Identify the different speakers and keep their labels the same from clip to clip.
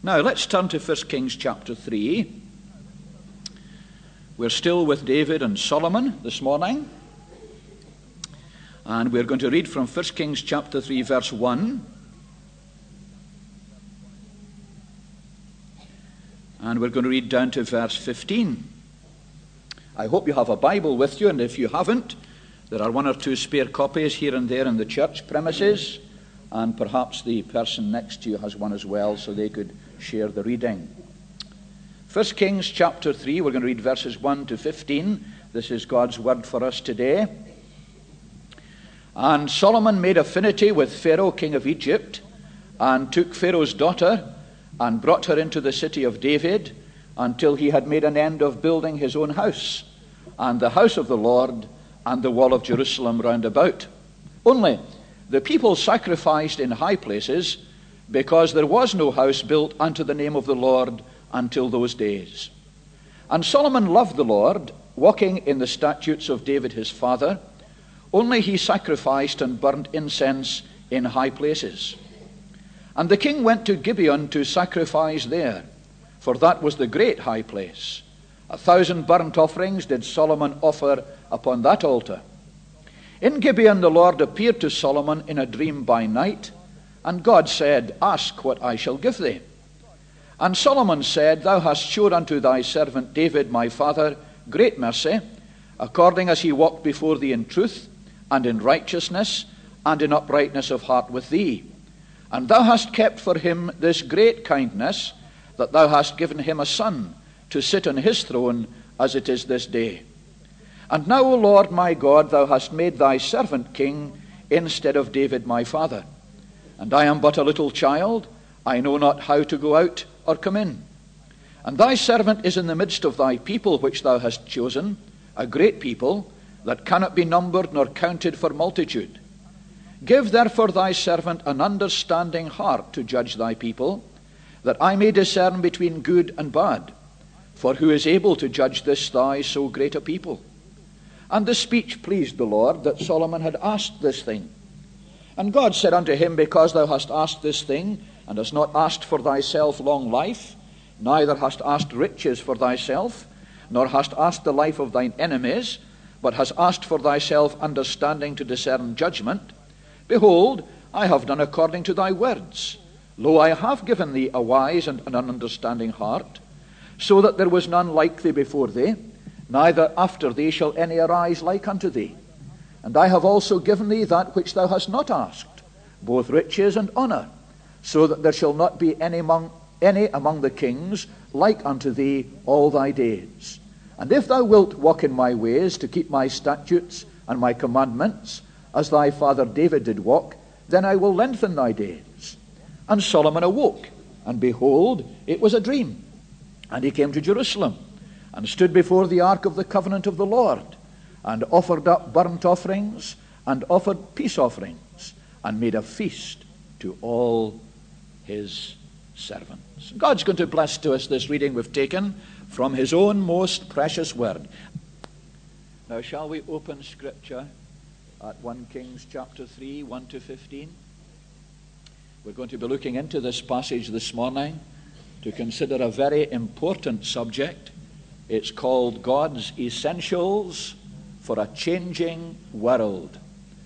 Speaker 1: Now, let's turn to 1 Kings chapter 3. We're still with David and Solomon this morning. And we're going to read from 1 Kings chapter 3, verse 1. And we're going to read down to verse 15. I hope you have a Bible with you, and if you haven't, there are one or two spare copies here and there in the church premises, and perhaps the person next to you has one as well, so they could share the reading. 1 Kings chapter 3, we're going to read verses 1 to 15. This is God's word for us today. And Solomon made affinity with Pharaoh, king of Egypt, and took Pharaoh's daughter, and brought her into the city of David, until he had made an end of building his own house, and the house of the Lord, and the wall of Jerusalem round about. Only the people sacrificed in high places, because there was no house built unto the name of the Lord until those days. And Solomon loved the Lord, walking in the statutes of David his father. Only he sacrificed and burnt incense in high places. And the king went to Gibeon to sacrifice there, for that was the great high place. 1,000 burnt offerings did Solomon offer upon that altar. In Gibeon the Lord appeared to Solomon in a dream by night, and God said, Ask what I shall give thee. And Solomon said, Thou hast showed unto thy servant David my father great mercy, according as he walked before thee in truth, and in righteousness, and in uprightness of heart with thee. And thou hast kept for him this great kindness, that thou hast given him a son to sit on his throne, as it is this day. And now, O Lord my God, thou hast made thy servant king instead of David my father. And I am but a little child, I know not how to go out or come in. And thy servant is in the midst of thy people which thou hast chosen, a great people, that cannot be numbered nor counted for multitude. Give therefore thy servant an understanding heart to judge thy people, that I may discern between good and bad. For who is able to judge this thy so great a people? And the speech pleased the Lord, that Solomon had asked this thing. And God said unto him, Because thou hast asked this thing, and hast not asked for thyself long life, neither hast asked riches for thyself, nor hast asked the life of thine enemies, but hast asked for thyself understanding to discern judgment, behold, I have done according to thy words. Lo, I have given thee a wise and an understanding heart, so that there was none like thee before thee, neither after thee shall any arise like unto thee. And I have also given thee that which thou hast not asked, both riches and honour, so that there shall not be any among the kings like unto thee all thy days. And if thou wilt walk in my ways, to keep my statutes and my commandments, as thy father David did walk, then I will lengthen thy days. And Solomon awoke, and behold, it was a dream. And he came to Jerusalem, and stood before the ark of the covenant of the Lord, and offered up burnt offerings, and offered peace offerings, and made a feast to all his servants. God's going to bless to us this reading we've taken from his own most precious word. Now shall we open Scripture at 1 Kings chapter 3, 1 to 15? We're going to be looking into this passage this morning to consider a very important subject. It's called God's Essentials for a Changing World.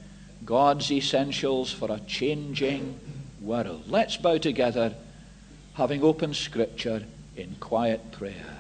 Speaker 1: God's Essentials for a Changing World. Let's bow together, having opened Scripture in quiet prayer.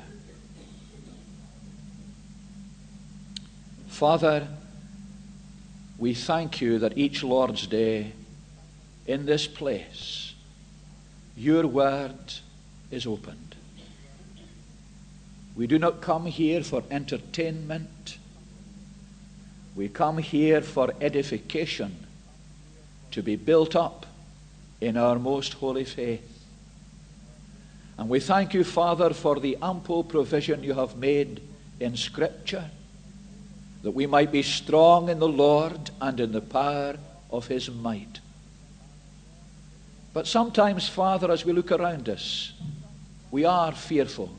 Speaker 1: Father, we thank you that each Lord's Day in this place, your word is opened. We do not come here for entertainment. We come here for edification, to be built up in our most holy faith. And we thank you, Father, for the ample provision you have made in Scripture, that we might be strong in the Lord and in the power of his might. But sometimes, Father, as we look around us, we are fearful.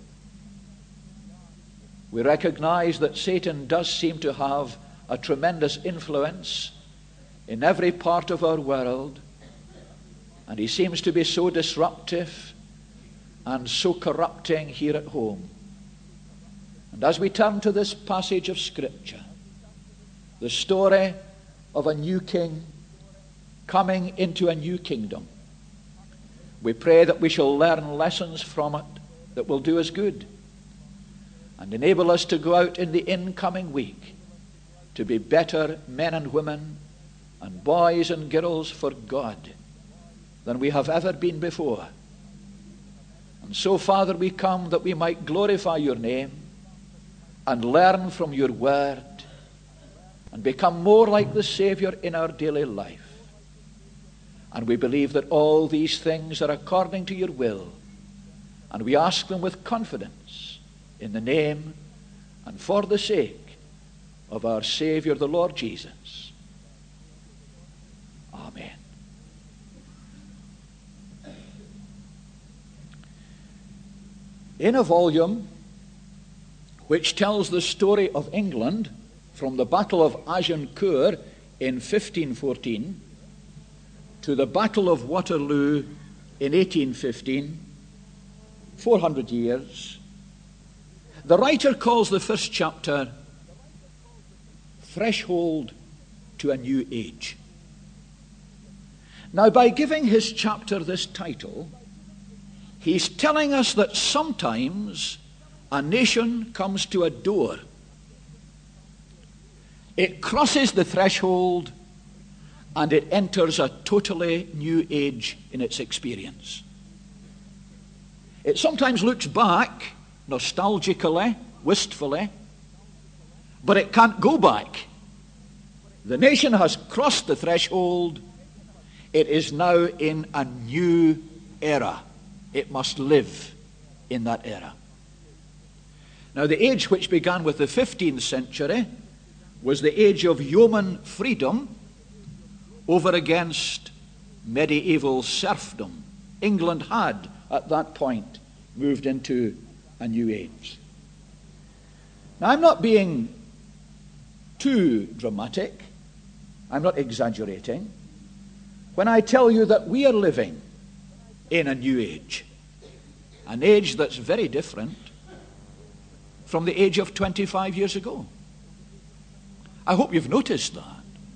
Speaker 1: We recognize that Satan does seem to have a tremendous influence in every part of our world, and he seems to be so disruptive and so corrupting here at home. And as we turn to this passage of Scripture, the story of a new king coming into a new kingdom, we pray that we shall learn lessons from it that will do us good and enable us to go out in the incoming week to be better men and women and boys and girls for God than we have ever been before. And so, Father, we come that we might glorify your name and learn from your word and become more like the Savior in our daily life. And we believe that all these things are according to your will, and we ask them with confidence in the name and for the sake of our Savior, the Lord Jesus. Amen. In a volume which tells the story of England from the Battle of Agincourt in 1514 to the Battle of Waterloo in 1815, 400 years, the writer calls the first chapter Threshold to a New Age. Now, by giving his chapter this title, he's telling us that sometimes a nation comes to a door. It crosses the threshold and it enters a totally new age in its experience. It sometimes looks back nostalgically, wistfully, but it can't go back. The nation has crossed the threshold. It is now in a new era. It must live in that era. Now, the age which began with the 15th century was the age of yeoman freedom over against medieval serfdom. England had, at that point, moved into a new age. Now, I'm not being too dramatic. I'm not exaggerating when I tell you that we are living in a new age, an age that's very different from the age of 25 years ago. I hope you've noticed that.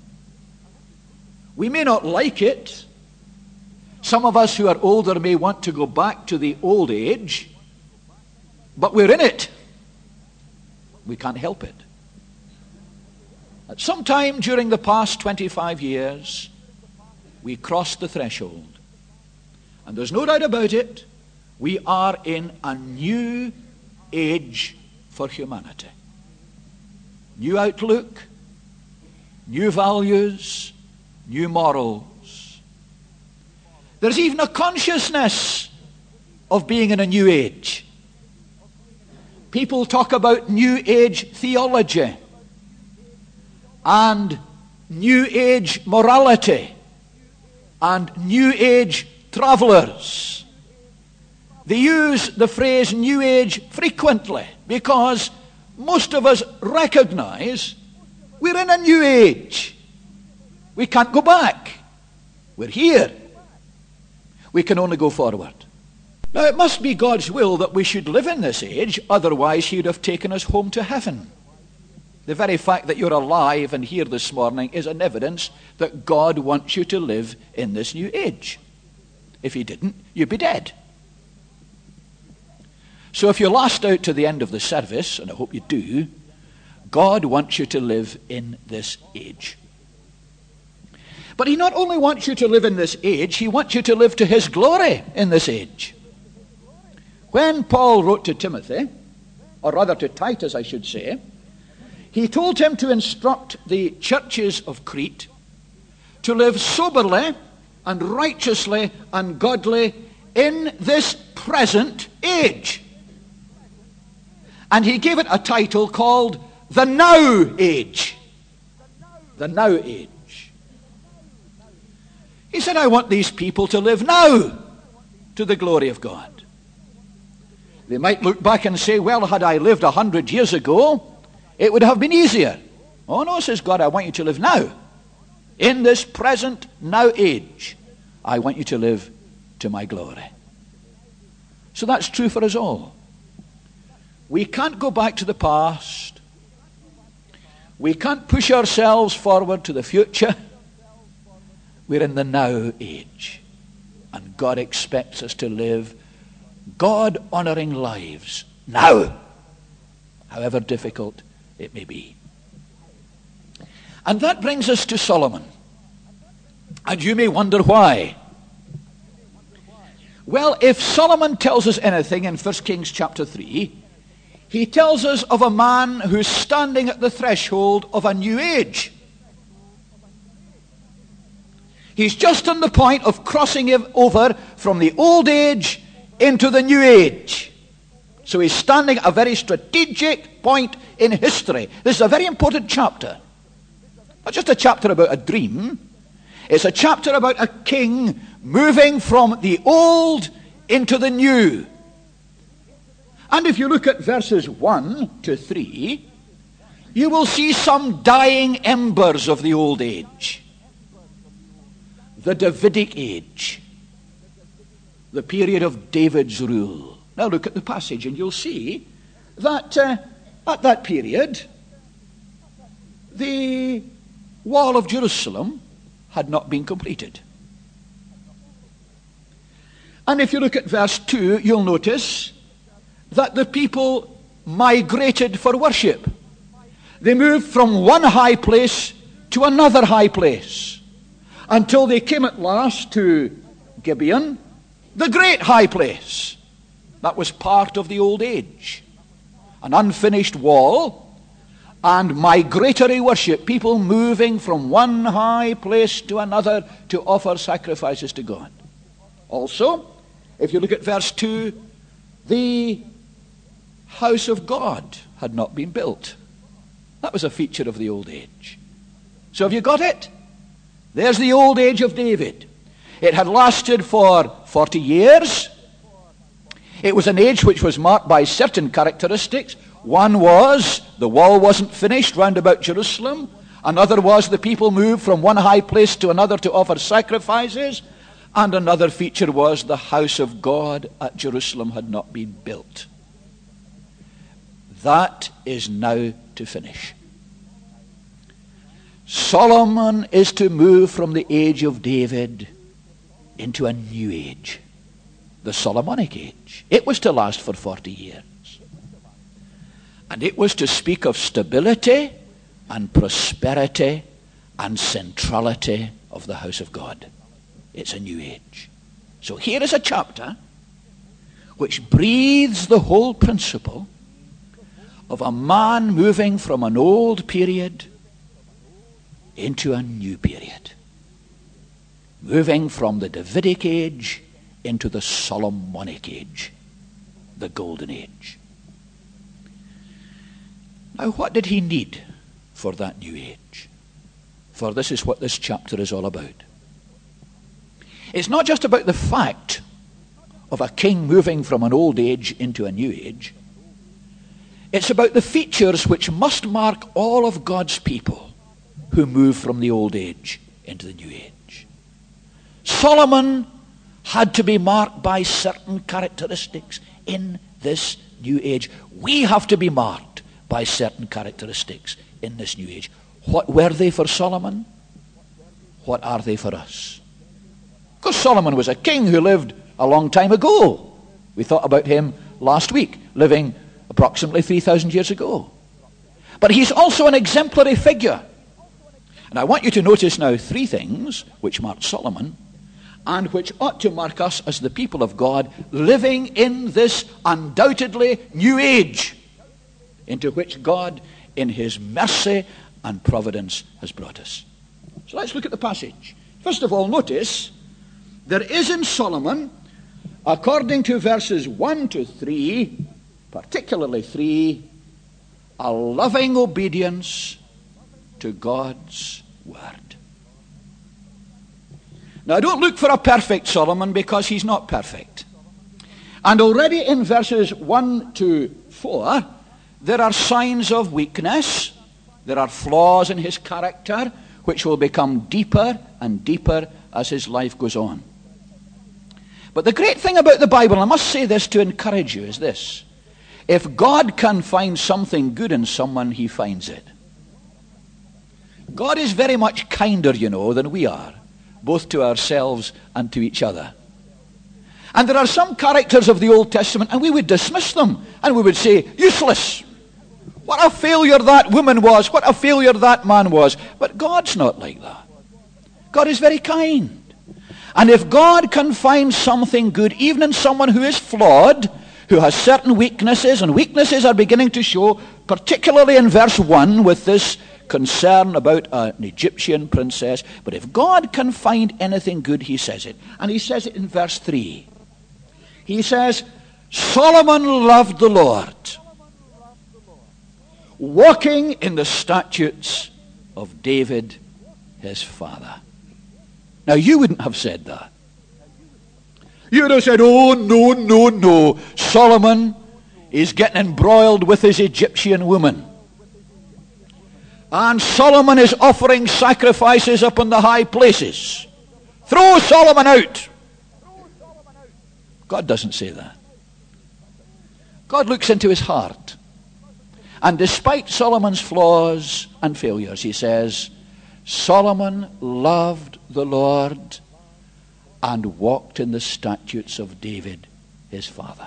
Speaker 1: We may not like it. Some of us who are older may want to go back to the old age, but we're in it. We can't help it. At some time during the past 25 years, we crossed the threshold. And there's no doubt about it, we are in a new age for humanity. New outlook, new values, new morals. There's even a consciousness of being in a new age. People talk about new age theology and new age morality and new age travelers. They use the phrase new age frequently because most of us recognize we're in a new age. We can't go back. We're here. We can only go forward. Now, it must be God's will that we should live in this age, otherwise he would have taken us home to heaven. The very fact that you're alive and here this morning is an evidence that God wants you to live in this new age. If he didn't, you'd be dead. So if you last out to the end of the service, and I hope you do, God wants you to live in this age. But he not only wants you to live in this age, he wants you to live to his glory in this age. When Paul wrote to Timothy, or rather to Titus I should say, he told him to instruct the churches of Crete to live soberly and righteously and godly in this present age. And he gave it a title called the Now Age. The Now Age. He said, I want these people to live now to the glory of God. They might look back and say, well, had I lived 100 years ago, it would have been easier. Oh no, says God, I want you to live now. In this present now age, I want you to live to my glory. So that's true for us all. We can't go back to the past. We can't push ourselves forward to the future. We're in the now age. And God expects us to live God-honoring lives now, however difficult it may be. And that brings us to Solomon. And you may wonder why. Well, if Solomon tells us anything in 1 Kings chapter 3, he tells us of a man who's standing at the threshold of a new age. He's just on the point of crossing over from the old age into the new age. So he's standing at a very strategic point in history. This is a very important chapter. Not just a chapter about a dream. It's a chapter about a king moving from the old into the new. And if you look at verses 1 to 3, you will see some dying embers of the old age. The Davidic age. The period of David's rule. Now look at the passage and you'll see that at that period, the wall of Jerusalem had not been completed. And if you look at verse 2, you'll notice that the people migrated for worship. They moved from one high place to another high place until they came at last to Gibeon, the great high place. That was part of the old age. An unfinished wall and migratory worship. People moving from one high place to another to offer sacrifices to God. Also, if you look at verse 2, the house of God had not been built. That was a feature of the old age. So have you got it? There's the old age of David. It had lasted for 40 years. It was an age which was marked by certain characteristics. One was the wall wasn't finished round about Jerusalem. Another was the people moved from one high place to another to offer sacrifices. And another feature was the house of God at Jerusalem had not been built. That is now to finish. Solomon is to move from the age of David into a new age, the Solomonic age. It was to last for 40 years. And it was to speak of stability and prosperity and centrality of the house of God. It's a new age. So here is a chapter which breathes the whole principle of a man moving from an old period into a new period. Moving from the Davidic age into the Solomonic age, the golden age. Now, what did he need for that new age? For this is what this chapter is all about. It's not just about the fact of a king moving from an old age into a new age. It's about the features which must mark all of God's people who move from the old age into the new age. Solomon had to be marked by certain characteristics in this new age. We have to be marked by certain characteristics in this new age. What were they for Solomon? What are they for us? Because Solomon was a king who lived a long time ago. We thought about him last week, living approximately 3,000 years ago. But he's also an exemplary figure. And I want you to notice now three things which marked Solomon and which ought to mark us as the people of God living in this undoubtedly new age into which God in his mercy and providence has brought us. So let's look at the passage. First of all, notice there is in Solomon, according to verses 1 to 3, particularly 3, a loving obedience to God's word. Now, don't look for a perfect Solomon, because he's not perfect. And already in verses 1 to 4, there are signs of weakness. There are flaws in his character, which will become deeper and deeper as his life goes on. But the great thing about the Bible, and I must say this to encourage you, is this. If God can find something good in someone, he finds it. God is very much kinder, than we are, both to ourselves and to each other. And there are some characters of the Old Testament, and we would dismiss them, and we would say, useless. What a failure that woman was. What a failure that man was. But God's not like that. God is very kind. And if God can find something good, even in someone who is flawed, who has certain weaknesses, and weaknesses are beginning to show, particularly in verse 1 with this concern about an Egyptian princess. But if God can find anything good, he says it. And he says it in verse 3. He says, Solomon loved the Lord, walking in the statutes of David his father. Now you wouldn't have said that. You would have said, oh, no. Solomon is getting embroiled with his Egyptian woman. And Solomon is offering sacrifices up in the high places. Throw Solomon out. God doesn't say that. God looks into his heart. And despite Solomon's flaws and failures, he says, Solomon loved the Lord and walked in the statutes of David, his father.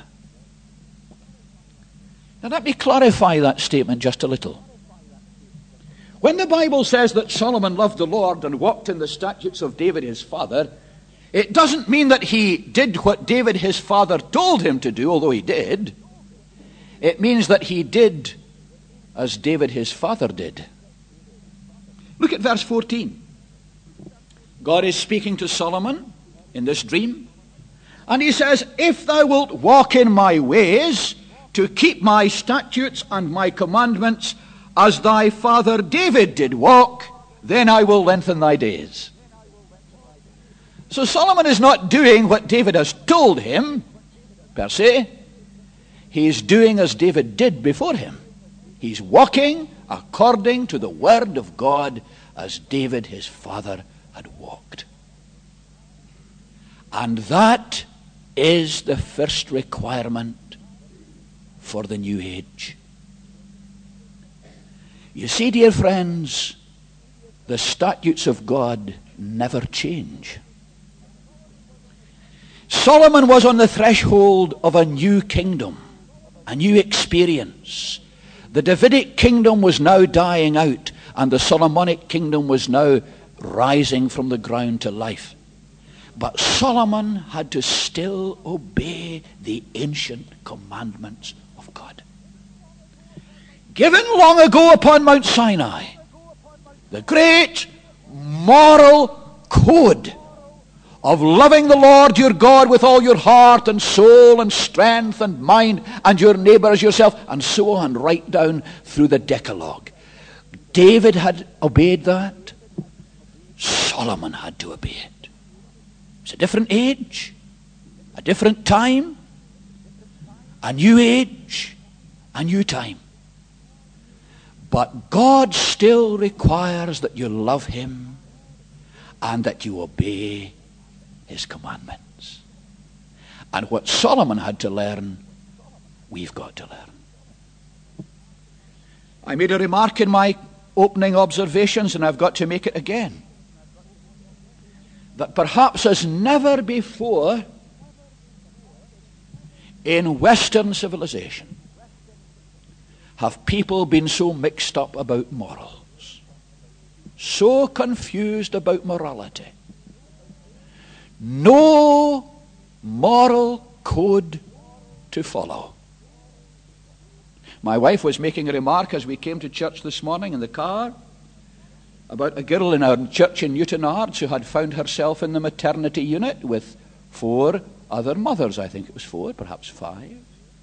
Speaker 1: Now let me clarify that statement just a little. When the Bible says that Solomon loved the Lord and walked in the statutes of David, his father, it doesn't mean that he did what David, his father, told him to do, although he did. It means that he did as David, his father, did. Look at verse 14. God is speaking to Solomon in this dream, and he says, if thou wilt walk in my ways, to keep my statutes and my commandments, as thy father David did walk, then I will lengthen thy days. So Solomon is not doing what David has told him, per se. He is doing as David did before him. He's walking according to the word of God as David, his father, had walked. And that is the first requirement for the new age. You see, dear friends, the statutes of God never change. Solomon was on the threshold of a new kingdom, a new experience. The Davidic kingdom was now dying out, and the Solomonic kingdom was now rising from the ground to life. But Solomon had to still obey the ancient commandments of God. Given long ago upon Mount Sinai, the great moral code of loving the Lord your God with all your heart and soul and strength and mind, and your neighbor as yourself, and so on, right down through the Decalogue. David had obeyed that. Solomon had to obey it. It's a different age, a different time, a new age, a new time. But God still requires that you love him and that you obey his commandments. And what Solomon had to learn, we've got to learn. I made a remark in my opening observations, and I've got to make it again, that perhaps as never before in Western civilization have people been so mixed up about morals, so confused about morality. No moral code to follow. My wife was making a remark as we came to church this morning in the car about a girl in our church in Newtonards who had found herself in the maternity unit with 4 other mothers. I think it was 4, perhaps 5.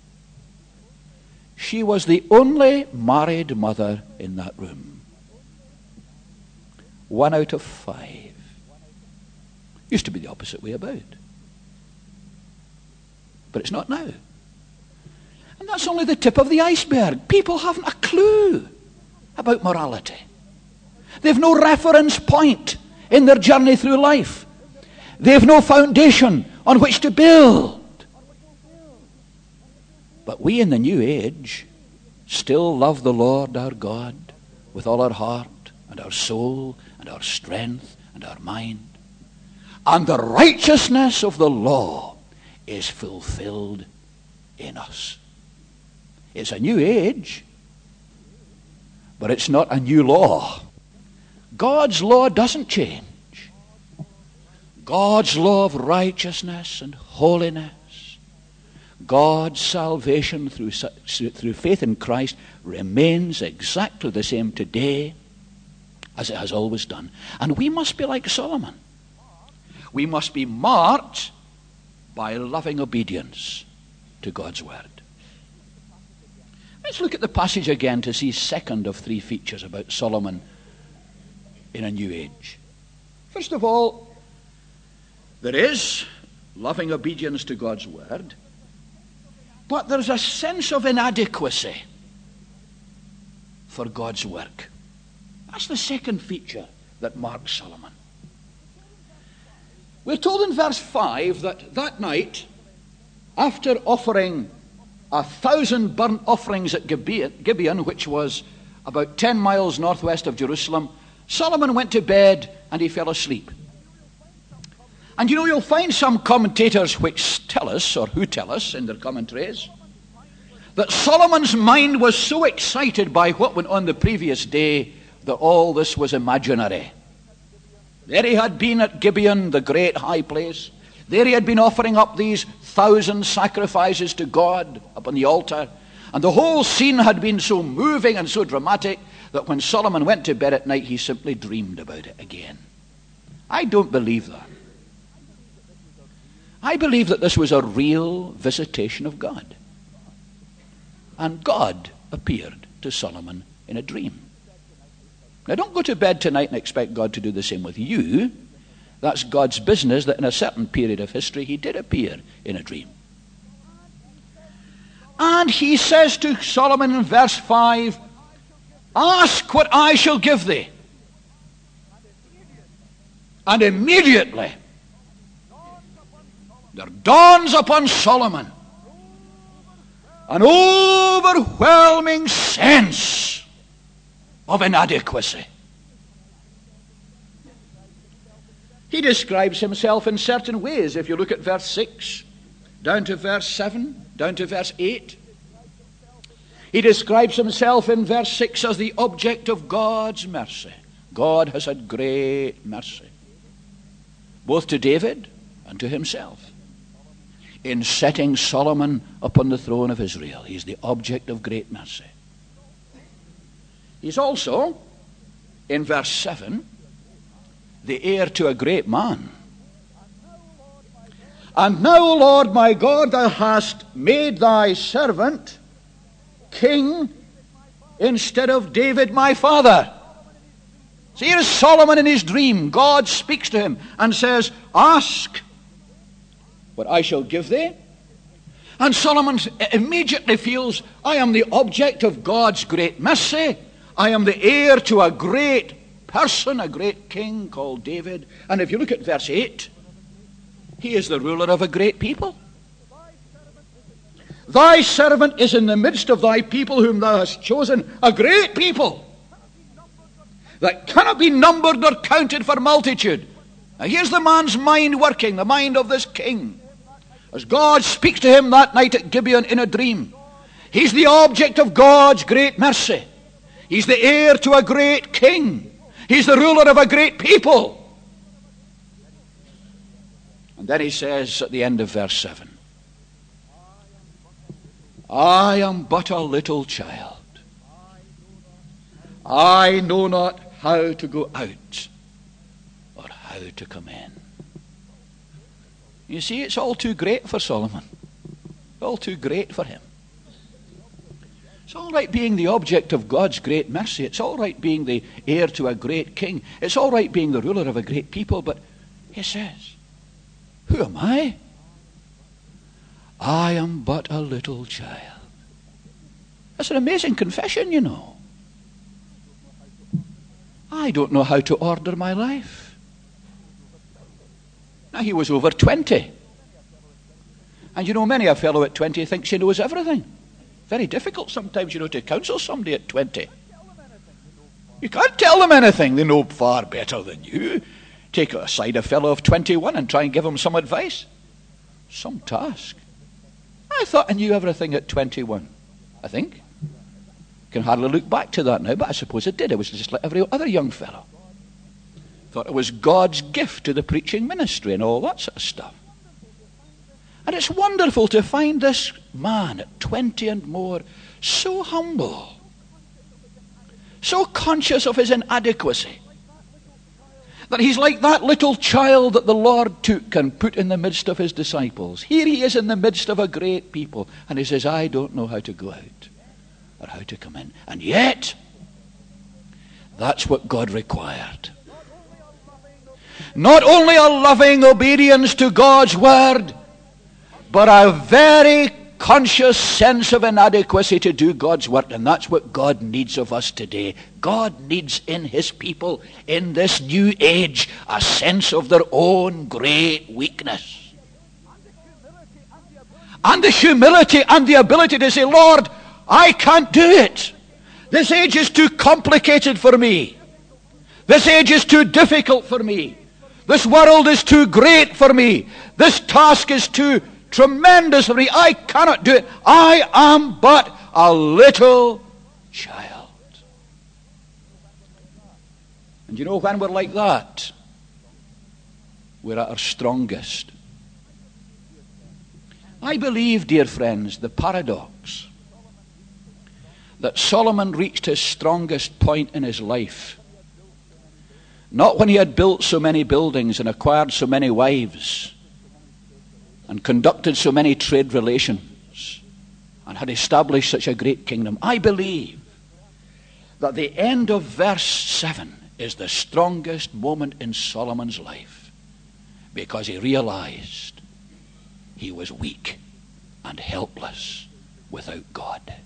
Speaker 1: She was the only married mother in that room. 1 out of 5. Used to be the opposite way about. But it's not now. And that's only the tip of the iceberg. People haven't a clue about morality. They've no reference point in their journey through life. They've no foundation on which to build. But we in the new age still love the Lord our God with all our heart and our soul and our strength and our mind. And the righteousness of the law is fulfilled in us. It's a new age, but it's not a new law. God's law doesn't change. God's law of righteousness and holiness, God's salvation through faith in Christ remains exactly the same today as it has always done. And we must be like Solomon. We must be marked by loving obedience to God's word. Let's look at the passage again to see second of three features about Solomon in a new age. First of all, there is loving obedience to God's word, but there's a sense of inadequacy for God's work. That's the second feature that marks Solomon. We're told in verse 5 that night, after offering 1,000 burnt offerings at Gibeon, which was about 10 miles northwest of Jerusalem, Solomon went to bed and he fell asleep. And you'll find some commentators which tell us, or who tell us in their commentaries, that Solomon's mind was so excited by what went on the previous day that all this was imaginary. There he had been at Gibeon, the great high place. There he had been offering up these 1,000 sacrifices to God upon the altar. And the whole scene had been so moving and so dramatic that when Solomon went to bed at night, he simply dreamed about it again. I don't believe that. I believe that this was a real visitation of God. And God appeared to Solomon in a dream. Now, don't go to bed tonight and expect God to do the same with you. That's God's business, that in a certain period of history he did appear in a dream. And he says to Solomon in verse 5, "Ask what I shall give thee." And immediately there dawns upon Solomon an overwhelming sense of inadequacy. He describes himself in certain ways. If you look at verse 6, down to verse 7, down to verse 8, he describes himself in verse 6 as the object of God's mercy. God has had great mercy, both to David and to himself, in setting Solomon upon the throne of Israel. He's the object of great mercy. He's also, in verse 7, the heir to a great man. "And now, Lord my God, thou hast made thy servant king instead of David my father." So here is Solomon in his dream. God speaks to him and says, "Ask what I shall give thee." And Solomon immediately feels, I am the object of God's great mercy. I am the heir to a great person, a great king called David. And if you look at verse 8, he is the ruler of a great people. "Thy servant is in the midst of thy people whom thou hast chosen, a great people that cannot be numbered nor counted for multitude." Now here's the man's mind working, the mind of this king, as God speaks to him that night at Gibeon in a dream. He's the object of God's great mercy. He's the heir to a great king. He's the ruler of a great people. And then he says at the end of verse 7, "I am but a little child. I know not how to go out or how to come in." You see, it's all too great for Solomon. All too great for him. It's all right being the object of God's great mercy. It's all right being the heir to a great king. It's all right being the ruler of a great people. But he says, "Who am I? I am but a little child." That's an amazing confession, you know. I don't know how to order my life. Now, he was over 20 And many a fellow at 20 thinks he knows everything. Very difficult sometimes, to counsel somebody at 20. You can't tell them anything. They know far better than you. Take aside a fellow of 21 and try and give him some advice. Some task. I thought I knew everything at 21. I think. Can hardly look back to that now, but I suppose I did. I was just like every other young fellow. Thought it was God's gift to the preaching ministry and all that sort of stuff. And it's wonderful to find this man at 20 and more so humble, so conscious of his inadequacy, that he's like that little child that the Lord took and put in the midst of his disciples. Here he is in the midst of a great people, and he says, I don't know how to go out or how to come in. And yet, that's what God required. Not only a loving obedience to God's word, but a very conscious sense of inadequacy to do God's work. And that's what God needs of us today. God needs in his people in this new age a sense of their own great weakness. And the humility and the ability to say, Lord, I can't do it. This age is too complicated for me. This age is too difficult for me. This world is too great for me. This task is too tremendous for me. I cannot do it. I am but a little child. And when we're like that, we're at our strongest. I believe, dear friends, the paradox that Solomon reached his strongest point in his life not when he had built so many buildings and acquired so many wives and conducted so many trade relations and had established such a great kingdom. I believe that the end of verse 7 is the strongest moment in Solomon's life, because he realized he was weak and helpless without God.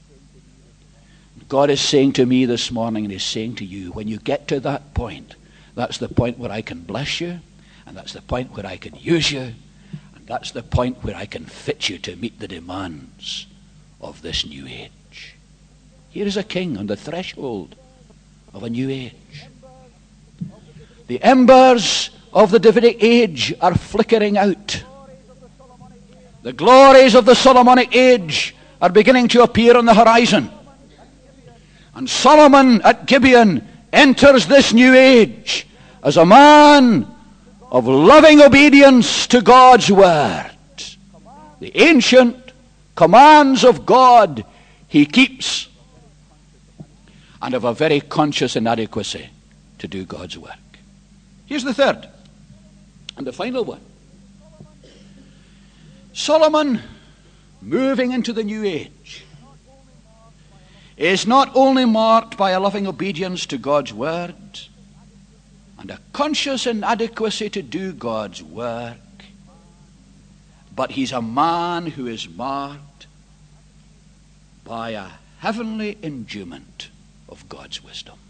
Speaker 1: God is saying to me this morning, and he's saying to you, when you get to that point, that's the point where I can bless you, and that's the point where I can use you, and that's the point where I can fit you to meet the demands of this new age. Here is a king on the threshold of a new age. The embers of the Davidic age are flickering out. The glories of the Solomonic age are beginning to appear on the horizon. And Solomon at Gibeon enters this new age as a man of loving obedience to God's word. The ancient commands of God he keeps, and of a very conscious inadequacy to do God's work. Here's the third and the final one. Solomon, moving into the new age, is not only marked by a loving obedience to God's word and a conscious inadequacy to do God's work, but he's a man who is marked by a heavenly endowment of God's wisdom.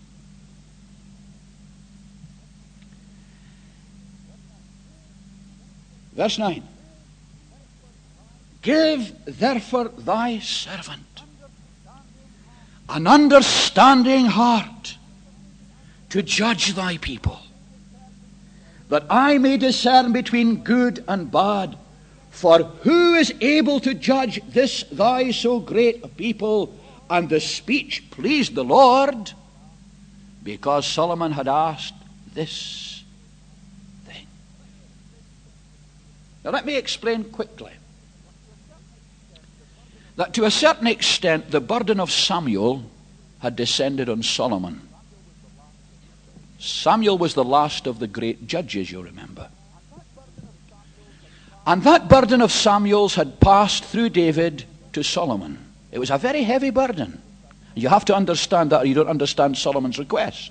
Speaker 1: Verse 9. Give therefore thy servant an understanding heart to judge thy people, that I may discern between good and bad. For who is able to judge this thy so great a people? And the speech pleased the Lord, because Solomon had asked this thing. Now let me explain quickly that to a certain extent the burden of Samuel had descended on Solomon. Samuel was the last of the great judges, you remember. And that burden of Samuel's had passed through David to Solomon. It was a very heavy burden. You have to understand that, or you don't understand Solomon's request.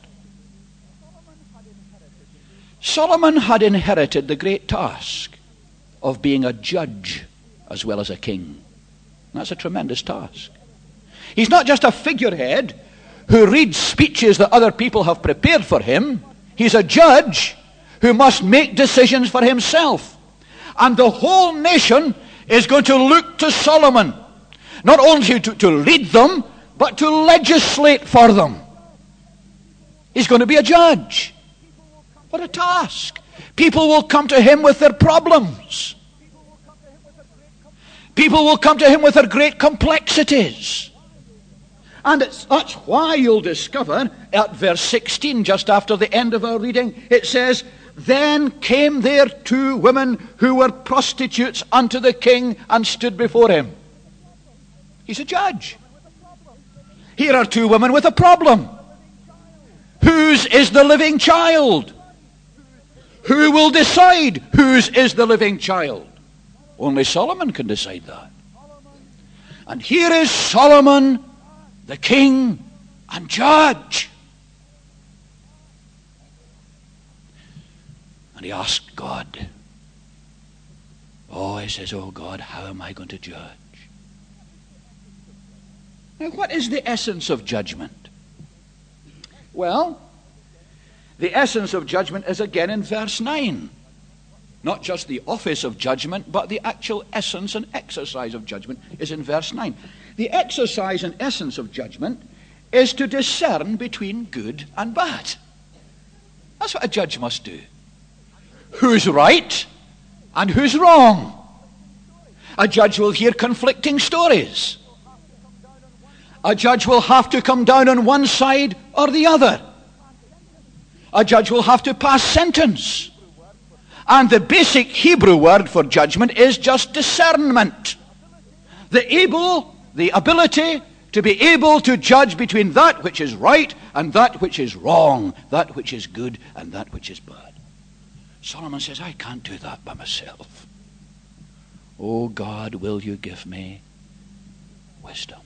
Speaker 1: Solomon had inherited the great task of being a judge as well as a king. That's a tremendous task. He's not just a figurehead who reads speeches that other people have prepared for him. He's a judge who must make decisions for himself. And the whole nation is going to look to Solomon, not only to lead them, but to legislate for them. He's going to be a judge. What a task. People will come to him with their problems. People will come to him with their great complexities. And that's why you'll discover at verse 16, just after the end of our reading, it says, "Then came there 2 women who were prostitutes unto the king and stood before him." He's a judge. Here are 2 women with a problem. Whose is the living child? Who will decide whose is the living child? Only Solomon can decide that. And here is Solomon, the king and judge. And he asked God. He says, "Oh God, how am I going to judge?" Now, what is the essence of judgment? Well, the essence of judgment is again in verse 9. Not just the office of judgment, but the actual essence and exercise of judgment is in verse 9. The exercise and essence of judgment is to discern between good and bad. That's what a judge must do. Who's right and who's wrong? A judge will hear conflicting stories. A judge will have to come down on one side or the other. A judge will have to pass sentence. And the basic Hebrew word for judgment is just discernment. The ability to be able to judge between that which is right and that which is wrong, that which is good and that which is bad. Solomon says, I can't do that by myself. Oh God, will you give me wisdom?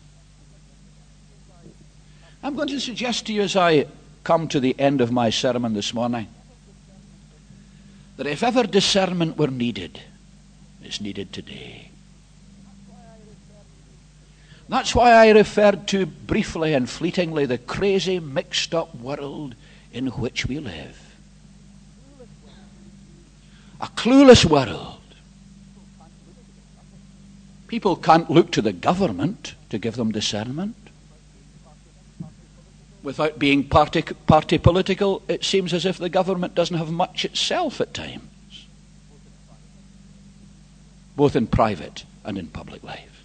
Speaker 1: I'm going to suggest to you as I come to the end of my sermon this morning that if ever discernment were needed, it's needed today. That's why I referred to briefly and fleetingly the crazy, mixed up world in which we live. A clueless world. People can't look to the government to give them discernment. Without being party political, it seems as if the government doesn't have much itself at times, both in private and in public life.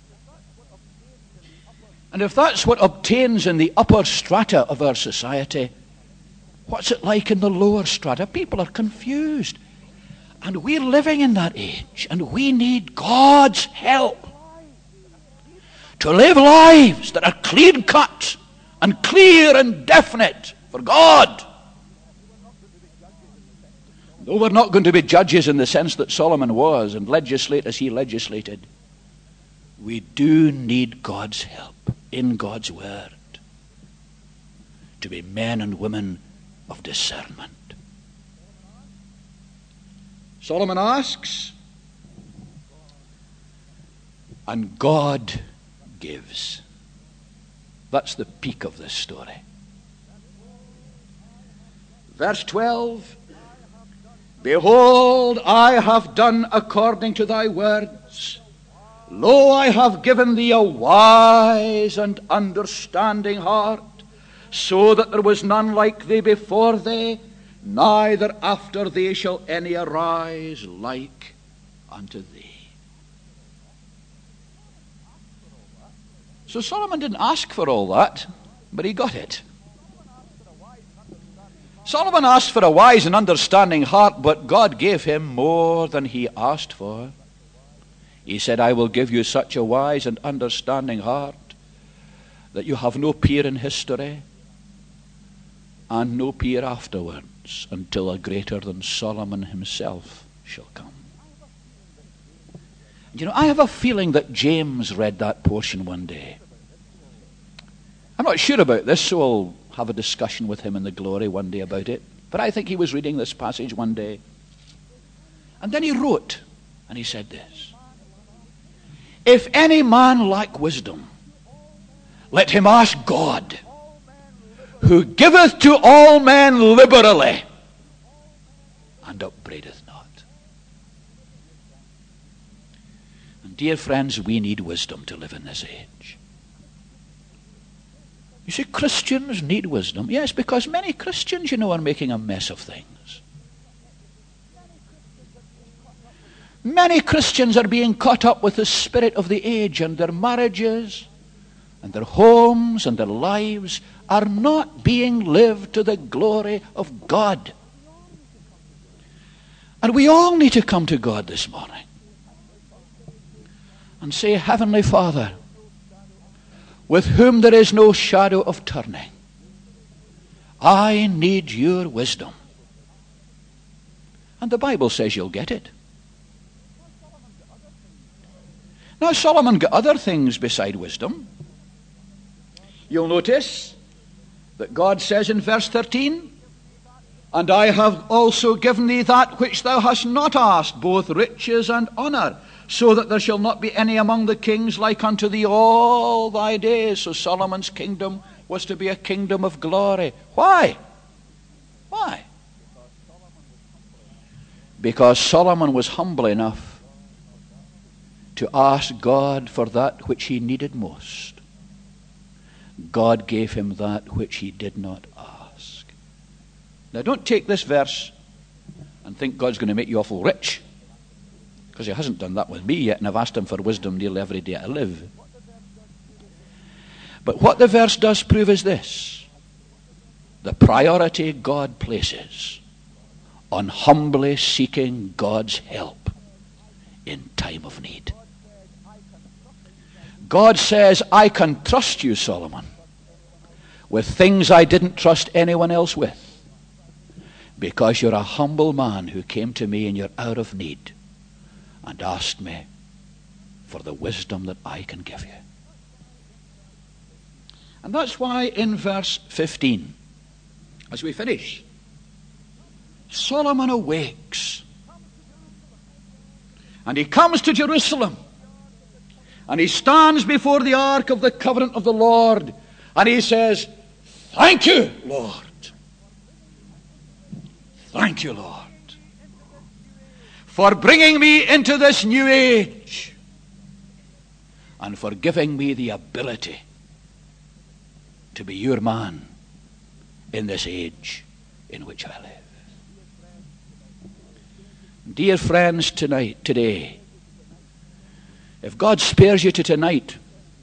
Speaker 1: And if that's what obtains in the upper strata of our society, what's it like in the lower strata? People are confused. And we're living in that age, and we need God's help to live lives that are clean-cut and clear and definite for God. Though we're not going to be judges in the sense that Solomon was and legislate as he legislated, we do need God's help in God's word to be men and women of discernment. Solomon asks, and God gives. That's the peak of this story. Verse 12, behold, I have done according to thy words. Lo, I have given thee a wise and understanding heart, so that there was none like thee before thee, neither after thee shall any arise like unto thee. So Solomon didn't ask for all that, but he got it. Solomon asked for a wise and understanding heart, but God gave him more than he asked for. He said, I will give you such a wise and understanding heart that you have no peer in history and no peer afterwards until a greater than Solomon himself shall come. You know, I have a feeling that James read that portion one day. I'm not sure about this, so I'll have a discussion with him in the glory one day about it. But I think he was reading this passage one day. And then he wrote, and he said this: if any man lack wisdom, let him ask God, who giveth to all men liberally, and upbraideth not. Dear friends, we need wisdom to live in this age. You see, Christians need wisdom. Yes, because many Christians, are making a mess of things. Many Christians are being caught up with the spirit of the age, and their marriages and their homes and their lives are not being lived to the glory of God. And we all need to come to God this morning and say, Heavenly Father, with whom there is no shadow of turning, I need your wisdom. And the Bible says you'll get it. Now, Solomon got other things beside wisdom. You'll notice that God says in verse 13, and I have also given thee that which thou hast not asked, both riches and honor, so that there shall not be any among the kings like unto thee all thy days. So Solomon's kingdom was to be a kingdom of glory. Why? Why? Because Solomon was humble enough to ask God for that which he needed most. God gave him that which he did not ask. Now, don't take this verse and think God's going to make you awful rich, because he hasn't done that with me yet, and I've asked him for wisdom nearly every day I live. But what the verse does prove is this: the priority God places on humbly seeking God's help in time of need. God says, I can trust you, Solomon, with things I didn't trust anyone else with, because you're a humble man who came to me in your hour of need and asked me for the wisdom that I can give you. And that's why in verse 15, as we finish, Solomon awakes and he comes to Jerusalem. And he stands before the ark of the covenant of the Lord, and he says, thank you, Lord. Thank you, Lord, for bringing me into this new age and for giving me the ability to be your man in this age in which I live. Dear friends, today, if God spares you to tonight,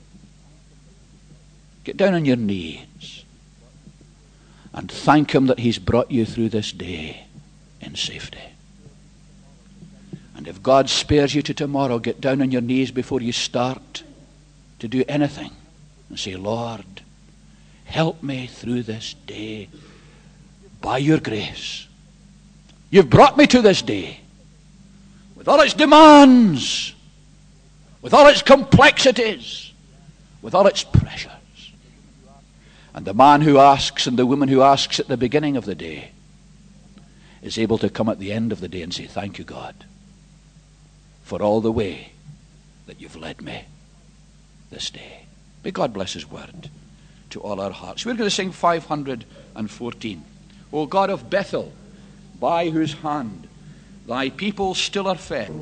Speaker 1: get down on your knees and thank him that he's brought you through this day in safety. And if God spares you to tomorrow, get down on your knees before you start to do anything and say, Lord, help me through this day by your grace. You've brought me to this day with all its demands, with all its complexities, with all its pressures. And the man who asks and the woman who asks at the beginning of the day is able to come at the end of the day and say, thank you, God, for all the way that you've led me this day. May God bless his word to all our hearts. We're going to sing 514. O God of Bethel, by whose hand thy people still are fed.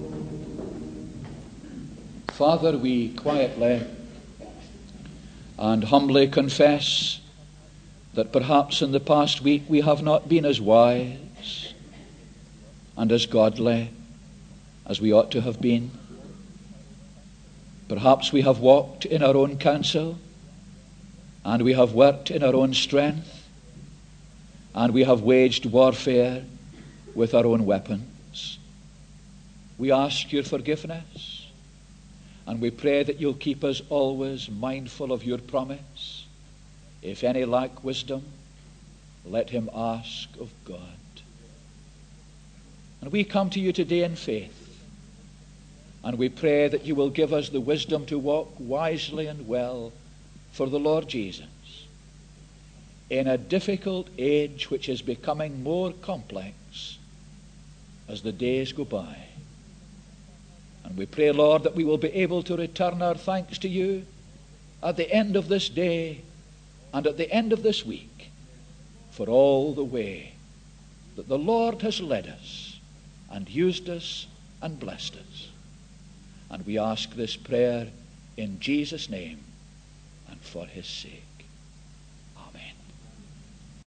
Speaker 1: Father, we quietly and humbly confess that perhaps in the past week we have not been as wise and as godly as we ought to have been. Perhaps we have walked in our own counsel, and we have worked in our own strength, and we have waged warfare with our own weapons. We ask your forgiveness. And we pray that you'll keep us always mindful of your promise. If any lack wisdom, let him ask of God. And we come to you today in faith. And we pray that you will give us the wisdom to walk wisely and well for the Lord Jesus in a difficult age which is becoming more complex as the days go by. And we pray, Lord, that we will be able to return our thanks to you at the end of this day and at the end of this week for all the way that the Lord has led us and used us and blessed us. And we ask this prayer in Jesus' name and for his sake.